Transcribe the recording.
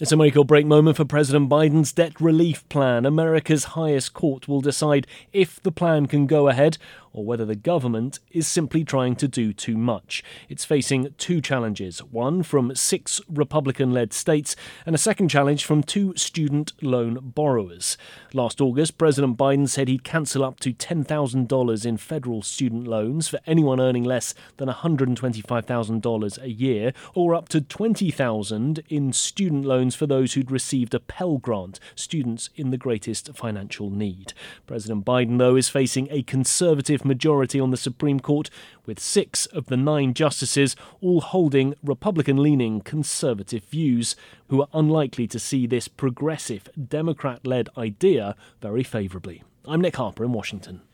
It's a make or break moment for President Biden's debt relief plan. America's highest court will decide if the plan can go ahead or whether the government is simply trying to do too much. It's facing two challenges, one from 6 Republican-led states and a second challenge from 2 student loan borrowers. Last August, President Biden said he'd cancel up to $10,000 in federal student loans for anyone earning less than $125,000 a year, or up to $20,000 in student loans for those who'd received a Pell Grant, students in the greatest financial need. President Biden, though, is facing a conservative majority on the Supreme Court, with 6 of the 9 justices all holding Republican-leaning conservative views, who are unlikely to see this progressive Democrat-led idea very favourably. I'm Nick Harper in Washington.